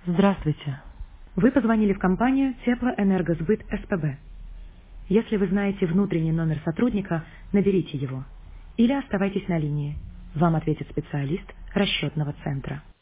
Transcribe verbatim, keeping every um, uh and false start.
Здравствуйте. Вы позвонили в компанию Теплоэнергосбыт СПБ. Если вы знаете внутренний номер сотрудника, наберите его. Или оставайтесь на линии. Вам ответит специалист расчетного центра.